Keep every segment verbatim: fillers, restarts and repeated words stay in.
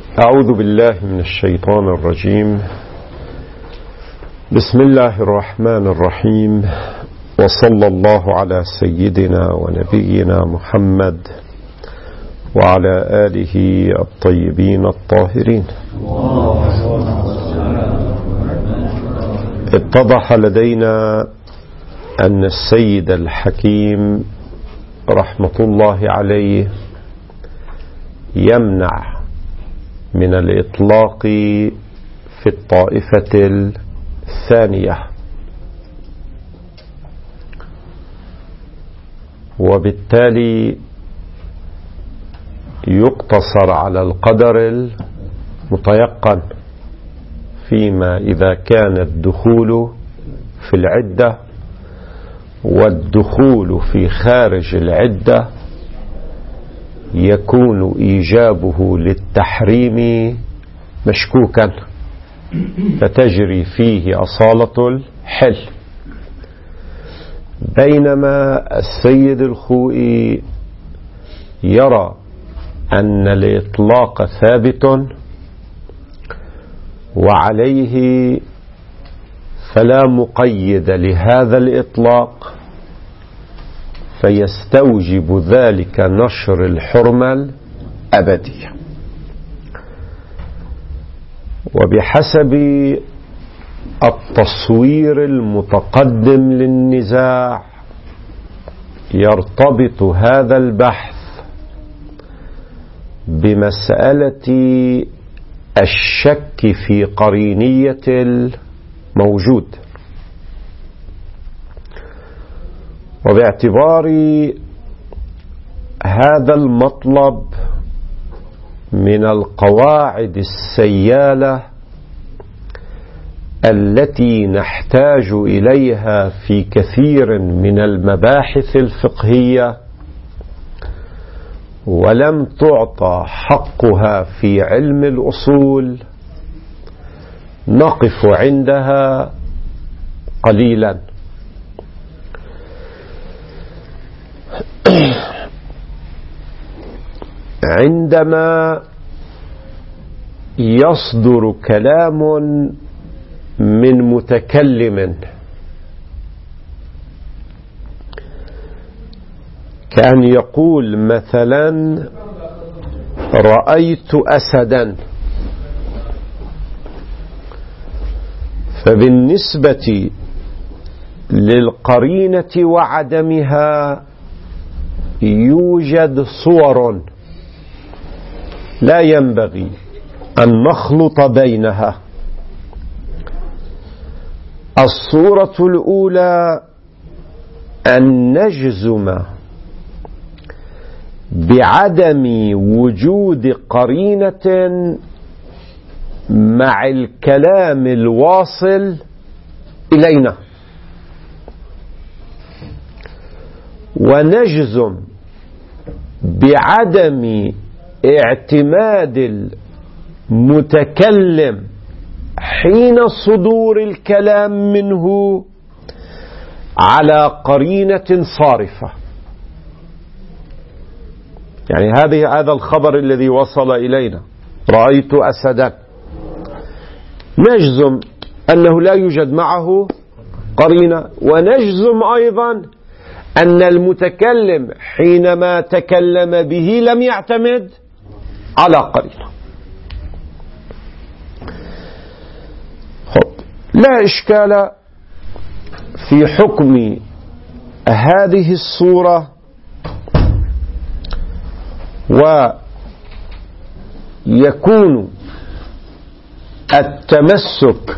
أعوذ بالله من الشيطان الرجيم. بسم الله الرحمن الرحيم، وصلى الله على سيدنا ونبينا محمد وعلى آله الطيبين الطاهرين. اتضح لدينا أن السيد الحكيم رحمة الله عليه يمنع من الإطلاق في الطائفة الثانية، وبالتالي يقتصر على القدر المتيقن فيما إذا كان الدخول في العدة، والدخول في خارج العدة يكون إيجابه للتحريم مشكوكا، فتجري فيه أصالة الحل. بينما السيد الخوئي يرى أن الإطلاق ثابت وعليه فلا مقيد لهذا الإطلاق، فيستوجب ذلك نشر الحرمة الأبدية. وبحسب التصوير المتقدم للنزاع يرتبط هذا البحث بمسألة الشك في قرينية الموجود، وباعتبار هذا المطلب من القواعد السيالة التي نحتاج إليها في كثير من المباحث الفقهية ولم تعطى حقها في علم الأصول، نقف عندها قليلا. عندما يصدر كلام من متكلم كان يقول مثلا رأيت أسدا، فبالنسبة للقرينة وعدمها يوجد صور لا ينبغي أن نخلط بينها. الصورة الأولى أن نجزم بعدم وجود قرينة مع الكلام الواصل إلينا، ونجزم بعدم اعتماد المتكلم حين صدور الكلام منه على قرينة صارفة. يعني هذه هذا الخبر الذي وصل إلينا رأيت أسدا، نجزم أنه لا يوجد معه قرينة، ونجزم أيضا أن المتكلم حينما تكلم به لم يعتمد على قرينة. لا إشكال في حكم هذه الصورة، ويكون التمسك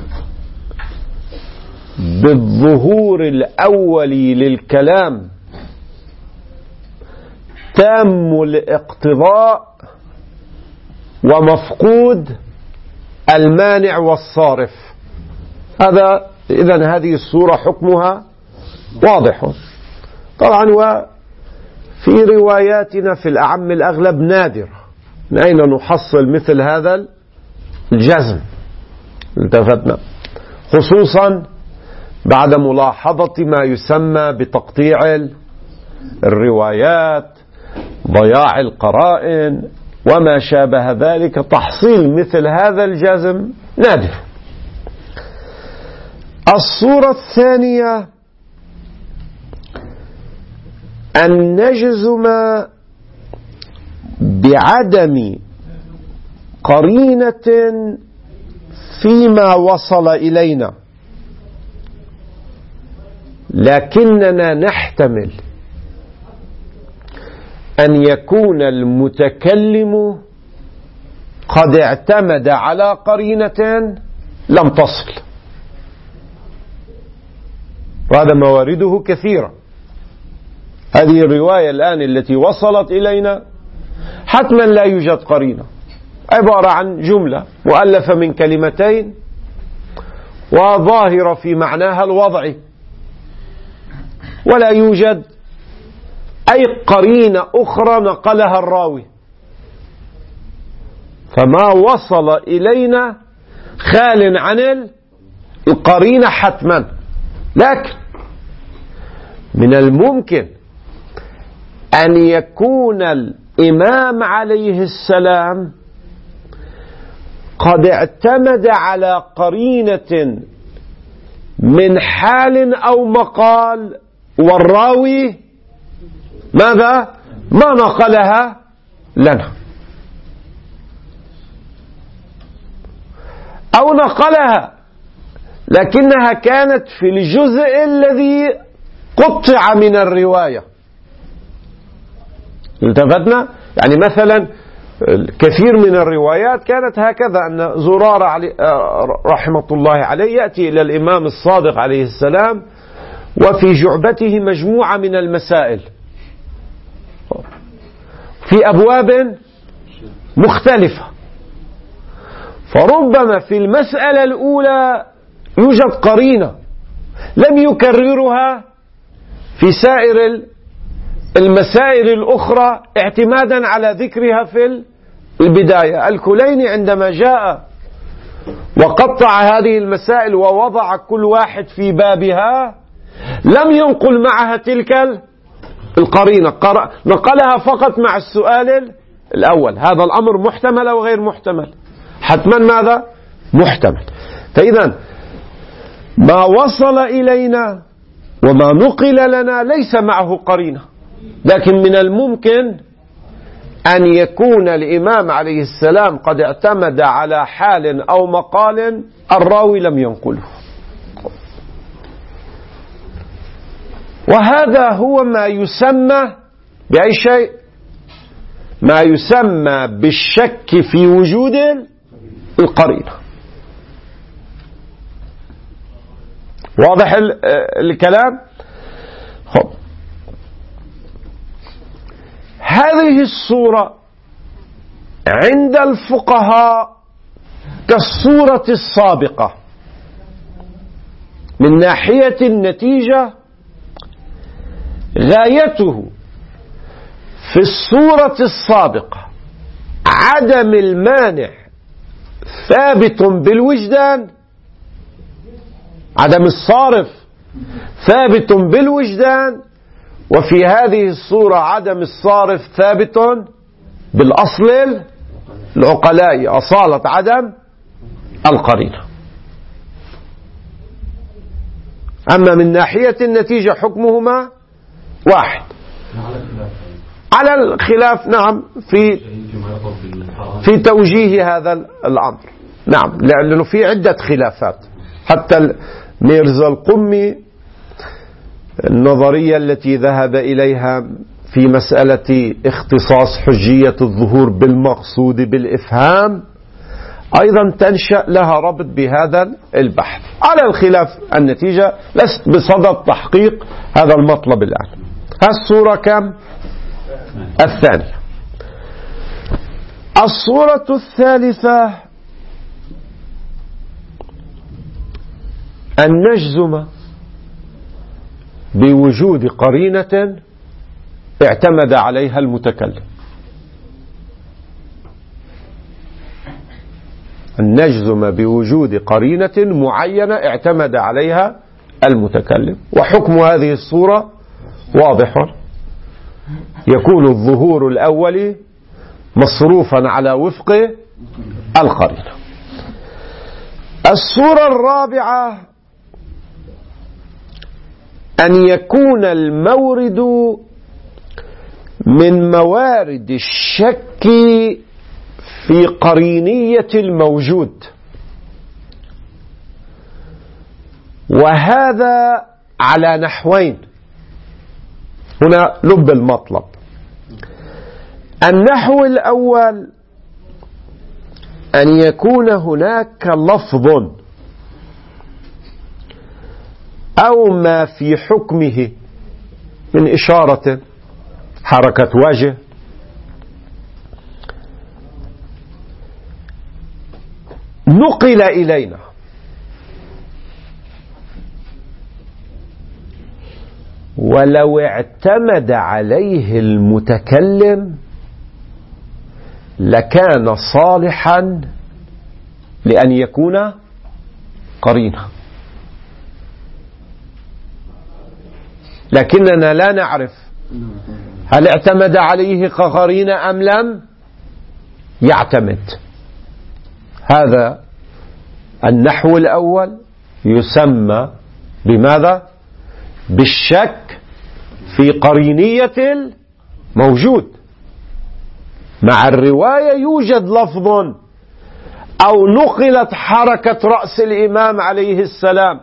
بالظهور الأولي للكلام تام الاقتضاء ومفقود المانع والصارف. هذا إذن هذه الصورة حكمها واضح. طبعا وفي رواياتنا في الأعم الأغلب نادر، من أين نحصل مثل هذا الجزم؟ التفتنا خصوصا بعد ملاحظة ما يسمى بتقطيع الروايات، ضياع القرائن، وما شابه ذلك، تحصيل مثل هذا الجزم نادر. الصورة الثانية أن نجزم بعدم قرينة فيما وصل إلينا، لكننا نحتمل أن يكون المتكلم قد اعتمد على قرينة لم تصل، وهذا موارده كثيرة. هذه الرواية الآن التي وصلت إلينا حتما لا يوجد قرينة، عبارة عن جملة مؤلفة من كلمتين وظاهرة في معناها الوضعي، ولا يوجد أي قرينة أخرى نقلها الراوي، فما وصل إلينا خال عن القرينة حتما. لكن من الممكن أن يكون الإمام عليه السلام قد اعتمد على قرينة من حال أو مقال، والراوي ماذا؟ ما نقلها لنا، أو نقلها لكنها كانت في الجزء الذي قطع من الرواية. التفتنا؟ يعني مثلا كثير من الروايات كانت هكذا، أن زرارة علي رحمة الله عليه يأتي إلى الإمام الصادق عليه السلام وفي جعبته مجموعة من المسائل في أبواب مختلفة، فربما في المسألة الأولى يوجد قرينة لم يكررها في سائر المسائل الأخرى اعتمادا على ذكرها في البداية. الكليني عندما جاء وقطع هذه المسائل ووضع كل واحد في بابها لم ينقل معها تلك القرينة، نقلها فقط مع السؤال الأول. هذا الأمر محتمل أو غير محتمل؟ حتما ماذا؟ محتمل. فإذا ما وصل إلينا وما نقل لنا ليس معه قرينة، لكن من الممكن أن يكون الإمام عليه السلام قد اعتمد على حال أو مقال الراوي لم ينقله. وهذا هو ما يسمى بأي شيء؟ ما يسمى بالشك في وجود القرينة. واضح الكلام؟ خب. هذه الصورة عند الفقهاء كالصورة السابقة من ناحية النتيجة. غايته في الصورة السابقة عدم المانع ثابت بالوجدان، عدم الصارف ثابت بالوجدان، وفي هذه الصورة عدم الصارف ثابت بالأصل العقلاء، أصالة عدم القرينة. أما من ناحية النتيجة حكمهما واحد على الخلاف. نعم في في توجيه هذا الأمر، نعم، لأنه في عدة خلافات. حتى ميرزا القمي النظرية التي ذهب إليها في مسألة اختصاص حجية الظهور بالمقصود بالإفهام أيضا تنشأ لها ربط بهذا البحث. على الخلاف النتيجة لست بصدد تحقيق هذا المطلب الآن. الصورة كم؟ الثانية. الصورة الثالثة أن نجزم بوجود قرينة اعتمد عليها المتكلم. أن نجزم بوجود قرينة معينة اعتمد عليها المتكلم. وحكم هذه الصورة واضح، يكون الظهور الأول مصروفا على وفق القرينة. الصورة الرابعة أن يكون المورد من موارد الشك في قرينية الموجود، وهذا على نحوين. هنا لب المطلب. النحو الأول أن يكون هناك لفظ أو ما في حكمه من إشارة، حركة وجه، نقل إلينا ولو اعتمد عليه المتكلم لكان صالحا لأن يكون قرينة، لكننا لا نعرف هل اعتمد عليه كقرينة أم لم يعتمد. هذا النحو الأول يسمى بماذا؟ بالشك في قرينية الموجود. مع الرواية يوجد لفظ أو نقلت حركة رأس الإمام عليه السلام،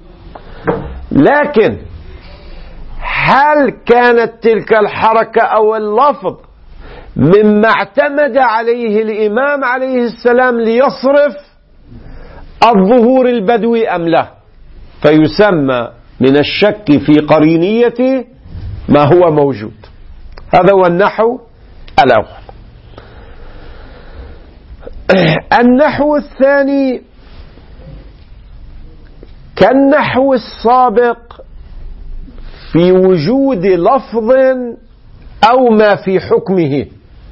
لكن هل كانت تلك الحركة أو اللفظ مما اعتمد عليه الإمام عليه السلام ليصرف الظهور البدوي أم لا؟ فيسمى من الشك في قرينية ما هو موجود. هذا هو النحو الأول. النحو الثاني كالنحو السابق في وجود لفظ أو ما في حكمه،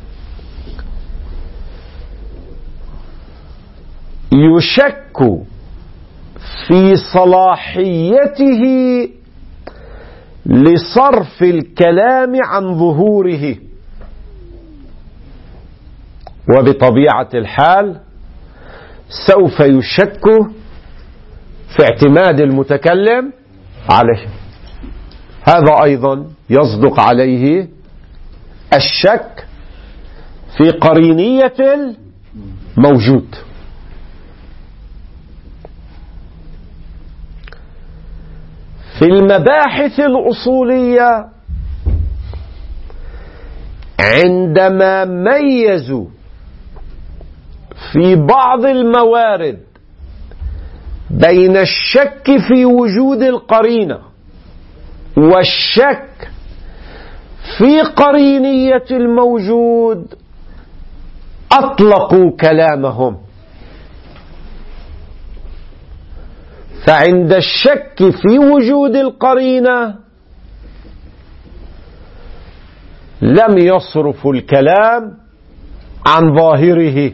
يشك في صلاحيته لصرف الكلام عن ظهوره، وبطبيعة الحال سوف يشك في اعتماد المتكلم عليه. هذا أيضا يصدق عليه الشك في قرينية الموجود. في المباحث الأصولية عندما ميزوا في بعض الموارد بين الشك في وجود القرينة والشك في قرينية الموجود، أطلقوا كلامهم. فعند الشك في وجود القرينة لم يصرفوا الكلام عن ظاهره،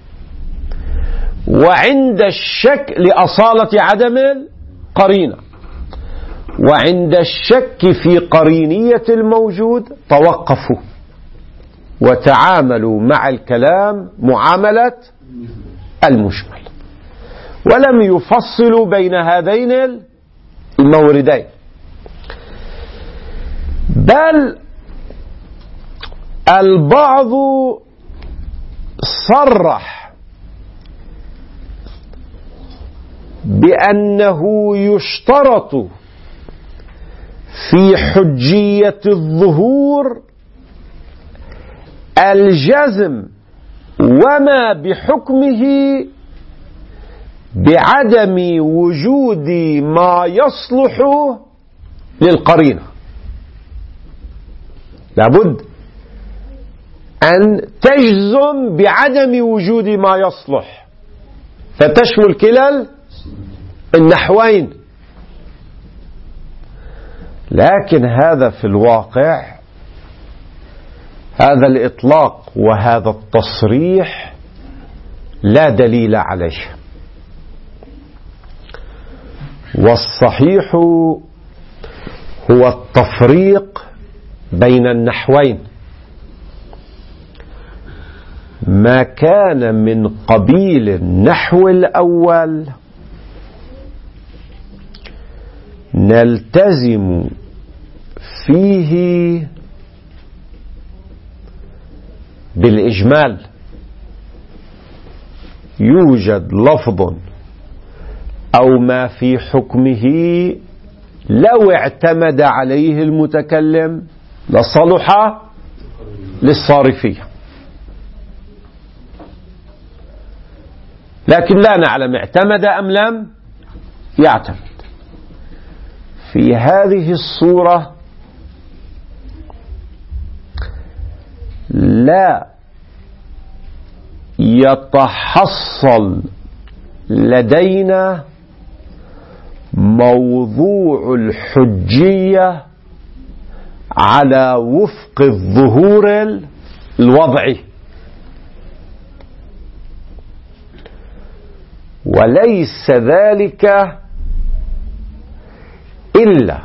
وعند الشك لأصالة عدم القرينة، وعند الشك في قرينية الموجود توقفوا وتعاملوا مع الكلام معاملة المجمل، ولم يفصلوا بين هذين الموردين، بل البعض صرح بأنه يشترط في حجية الظهور الجزم وما بحكمه بعدم وجود ما يصلح للقرينة. لابد أن تجزم بعدم وجود ما يصلح، فتشمل كلا النحوين. لكن هذا في الواقع، هذا الإطلاق وهذا التصريح لا دليل عليه، والصحيح هو التفريق بين النحوين، ما كان من قبيل النحو الأول نلتزم فيه بالإجمال. يوجد لفظ أو ما في حكمه لو اعتمد عليه المتكلم لصلح للصارفية، لكن لا نعلم اعتمد أم لم يعتمد. في هذه الصورة لا يتحصل لدينا موضوع الحجية على وفق الظهور الوضعي، وليس ذلك إلا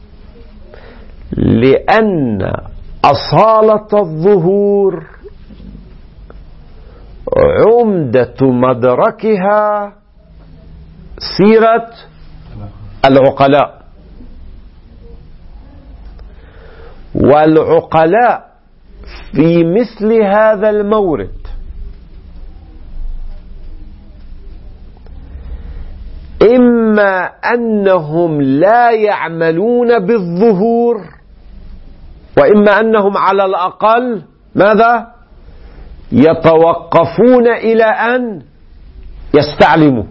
لأن أصالة الظهور عمدة مدركها سيرة العقلاء، والعقلاء في مثل هذا المورد إما أنهم لا يعملون بالظهور، وإما أنهم على الأقل ماذا؟ يتوقفون إلى أن يستعلموا،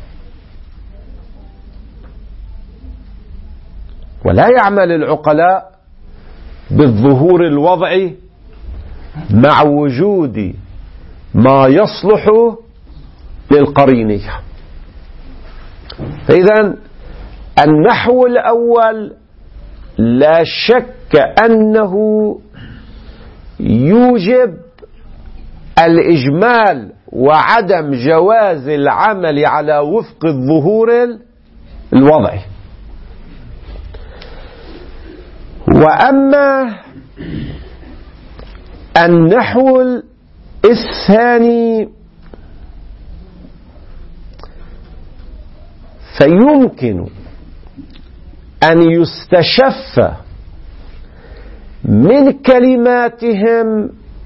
ولا يعمل العقلاء بالظهور الوضعي مع وجود ما يصلح للقرينية. فإذا النحو الأول لا شك أنه يوجب الإجمال وعدم جواز العمل على وفق الظهور الوضعي. وأما النحو الثاني فيمكن أن يستشف من كلماتهم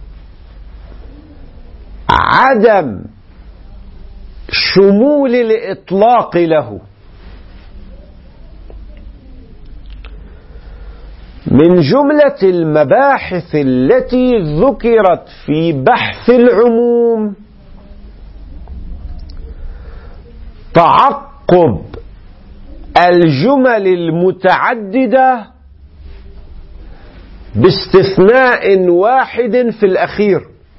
عدم شمول الإطلاق له. من جملة المباحث التي ذكرت في بحث العموم تعقب الجمل المتعددة باستثناء واحد في الأخير.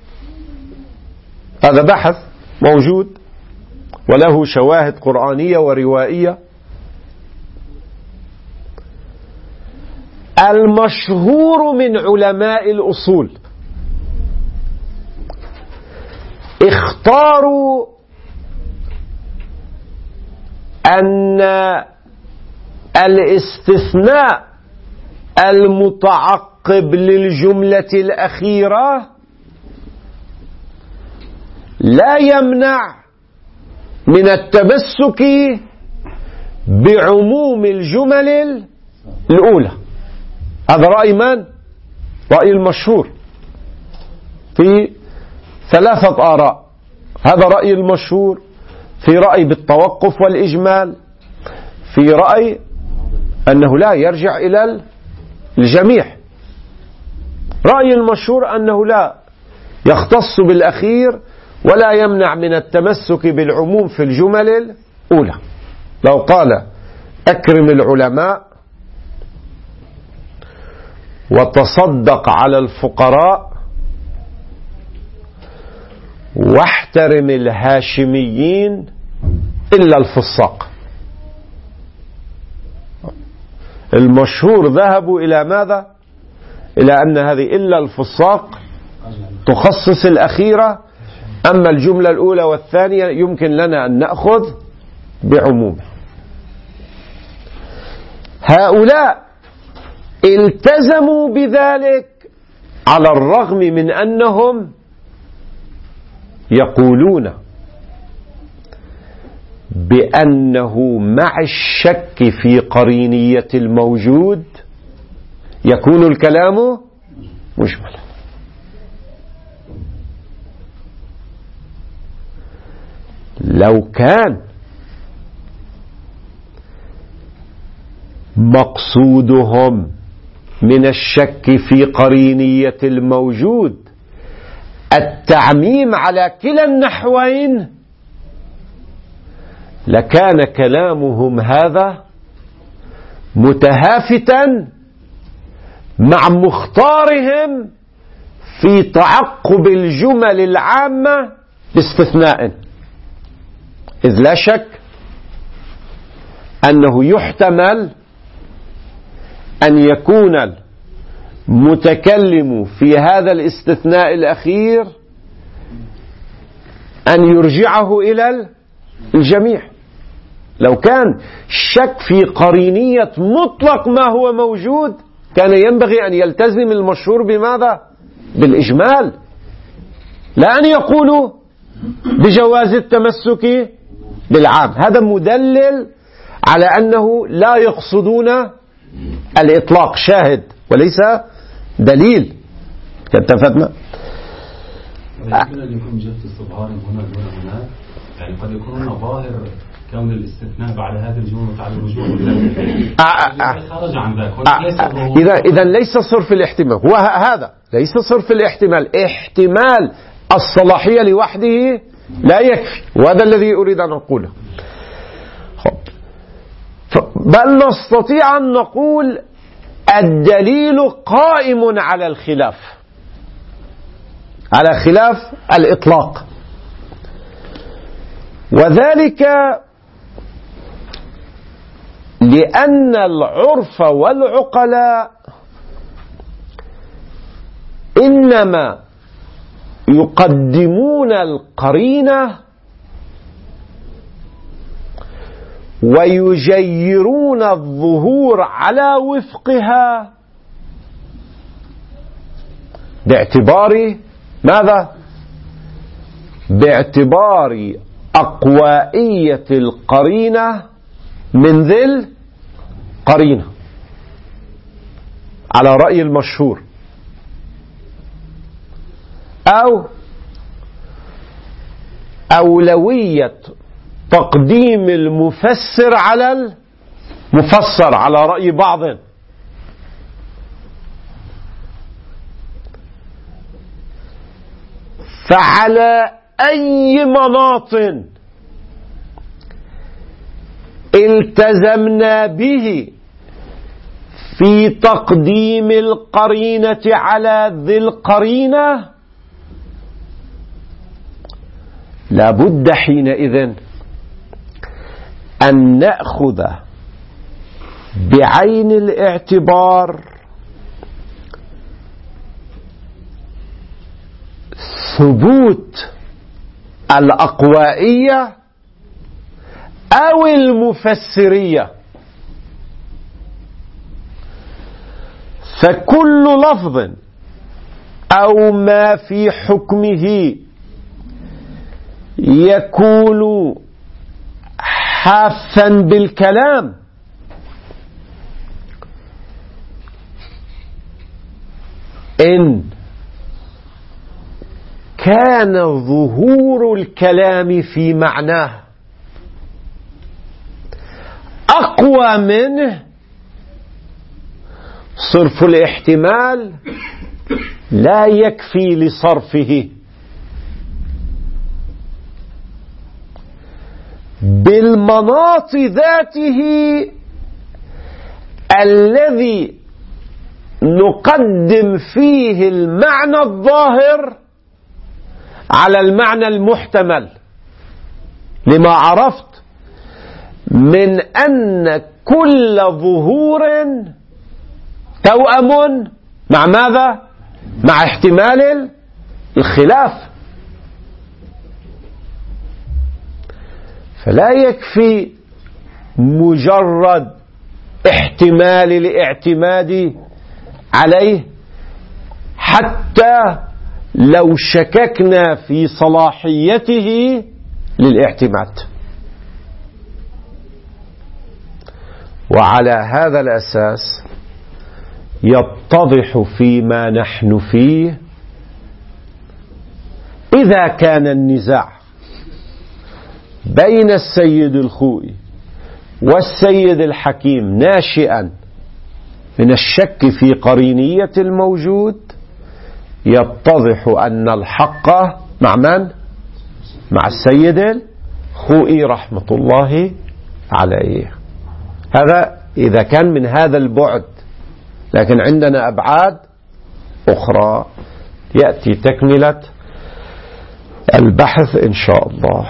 هذا بحث موجود وله شواهد قرآنية وروائية. المشهور من علماء الأصول اختاروا أن الاستثناء المتعقب للجملة الأخيرة لا يمنع من التمسك بعموم الجمل الأولى. هذا رأي من؟ رأي المشهور في ثلاثة آراء. هذا رأي المشهور في رأي بالتوقف والإجمال، في رأي أنه لا يرجع إلى الجميع، رأي المشهور أنه لا يختص بالأخير ولا يمنع من التمسك بالعموم في الجمل الأولى. لو قال أكرم العلماء وتصدق على الفقراء واحترم الهاشميين إلا الفساق، المشهور ذهبوا إلى ماذا؟ إلى أن هذه إلا الفساق تخصص الأخيرة، أما الجملة الأولى والثانية يمكن لنا أن نأخذ بعموم. هؤلاء التزموا بذلك على الرغم من أنهم يقولون بأنه مع الشك في قرينية الموجود يكون الكلام مجملا. لو كان مقصودهم من الشك في قرينية الموجود التعميم على كلا النحوين لكان كلامهم هذا متهافتا مع مختارهم في تعقب الجمل العامة باستثناء، إذ لا شك أنه يحتمل أن يكون المتكلم في هذا الاستثناء الأخير أن يرجعه إلى الجميع. لو كان شك في قرينية مطلق ما هو موجود كان ينبغي أن يلتزم المشهور بماذا؟ بالإجمال، لا أن يقولوا بجواز التمسك بالعام. هذا مدلل على أنه لا يقصدون الإطلاق، شاهد وليس دليل. اتفقنا؟ يمكن أن يكون جهة استظهار هنا دون هناك، يعني قد يكون ظاهر كون الاستثناء بعد هذه الجملة وتعالى الرجوع خرج عن ذلك. إذا إذا ليس صرف الاحتمال هو هذا، ليس صرف الاحتمال، احتمال الصلاحية لوحده لا يكفي، وهذا الذي أريد أن أقوله. بل نستطيع أن نقول الدليل قائم على الخلاف، على خلاف الإطلاق، وذلك لأن العرف والعقلاء إنما يقدمون القرينة ويجيرون الظهور على وفقها باعتبار ماذا؟ باعتبار أقوائية القرينة من ذي القرينة، على رأي المشهور، أو أولوية تقديم المفسر على المفسر على رأي بعض. فعلى أي مناط التزمنا به في تقديم القرينة على ذي القرينة لابد حينئذ أن نأخذ بعين الاعتبار ثبوت الأقوائية أو المفسرية. فكل لفظ أو ما في حكمه يكون حافا بالكلام إن كان ظهور الكلام في معناه أقوى منه صرف الاحتمال لا يكفي لصرفه بالمناط ذاته الذي نقدم فيه المعنى الظاهر على المعنى المحتمل، لما عرفت من أن كل ظهور توأم مع ماذا؟ مع احتمال الخلاف. فلا يكفي مجرد احتمال الاعتماد عليه حتى لو شككنا في صلاحيته للاعتماد. وعلى هذا الأساس يتضح فيما نحن فيه إذا كان النزاع بين السيد الخوئي والسيد الحكيم ناشئا من الشك في قرينية الموجود، يتضح أن الحق مع من؟ مع السيد الخوئي رحمة الله عليه. هذا إذا كان من هذا البعد، لكن عندنا أبعاد أخرى يأتي تكملة البحث إن شاء الله.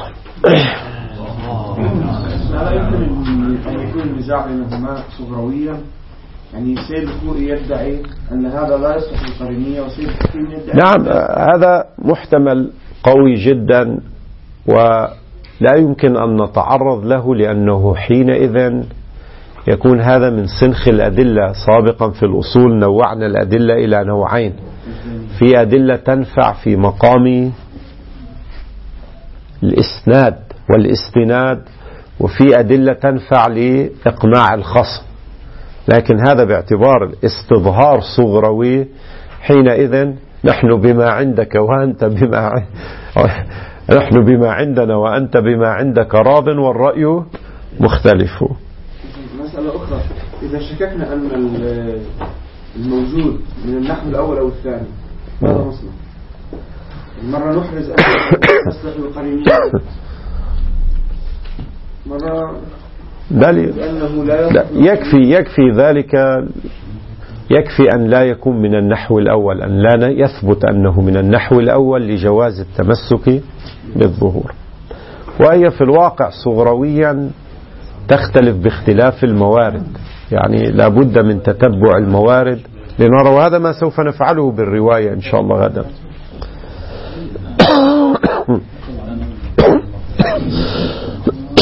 لا يمكن أن يكون النزاع بينهما صغرويا، يعني سيد الخوئي يدعي أن هذا لا يصلح للقرينية وسيد الحكيم يدعي. نعم، هذا محتمل قوي جدا ولا يمكن أن نتعرض له، لأنه حينئذ يكون هذا من سنخ الأدلة. سابقا في الأصول نوعنا الأدلة إلى نوعين، في أدلة تنفع في مقام الإسناد والاستناد، وفي أدلة تنفع لإقناع الخصم. لكن هذا باعتبار الاستظهار صغروي، حينئذ نحن بما عندك وأنت بما نحن بما عندنا وأنت بما عندك راض والرأي مختلف. مسألة أخرى، إذا شككنا أن الموجود من النحو الأول أو الثاني ماذا نصنع؟ مرة نحرز أن نصلح القرينية، مرة لأنه لا, لا يكفي يكفي ذلك يكفي أن لا يكون من النحو الأول، أن لا يثبت أنه من النحو الأول لجواز التمسك بالظهور. وهي في الواقع صغرويا تختلف باختلاف الموارد، يعني لابد من تتبع الموارد لنرى، وهذا ما سوف نفعله بالرواية إن شاء الله غدا.